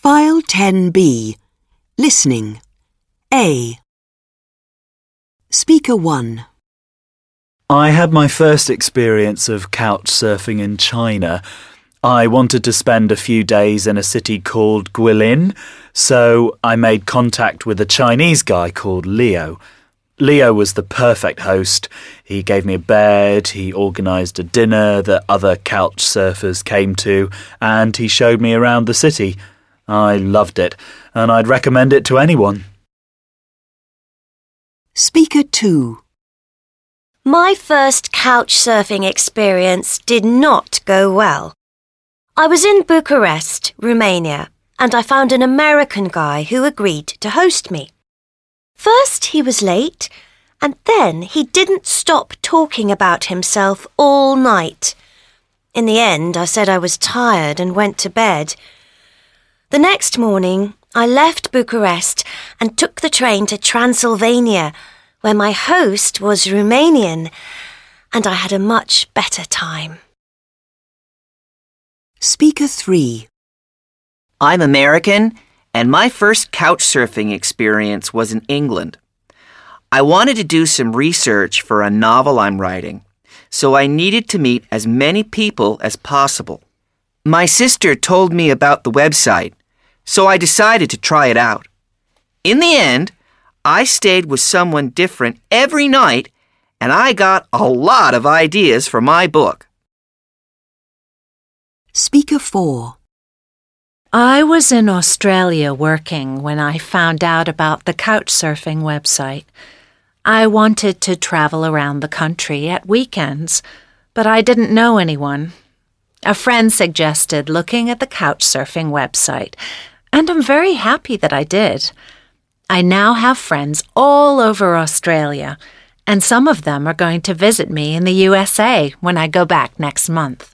File 10B. Listening. A. Speaker 1. I had my first experience of couch surfing in China. I wanted to spend a few days in a city called Guilin, so I made contact with a Chinese guy called Leo. Leo was the perfect host. He gave me a bed, he organised a dinner that other couch surfers came to, and he showed me around the city. I loved it, and I'd recommend it to anyone. Speaker 2. My first couch surfing experience did not go well. I was in Bucharest, Romania, and I found an American guy who agreed to host me. First he was late, and then he didn't stop talking about himself all night. In the end, I said I was tired and went to bed. The next morning, I left Bucharest and took the train to Transylvania, where my host was Romanian, and I had a much better time. Speaker 3. I'm American, and my first couch surfing experience was in England. I wanted to do some research for a novel I'm writing, so I needed to meet as many people as possible. My sister told me about the website, so I decided to try it out. In the end, I stayed with someone different every night, and I got a lot of ideas for my book. Speaker 4. I was in Australia working when I found out about the couchsurfing website. I wanted to travel around the country at weekends, but I didn't know anyone. A friend suggested looking at the couchsurfing website, and I'm very happy that I did. I now have friends all over Australia, and some of them are going to visit me in the USA when I go back next month.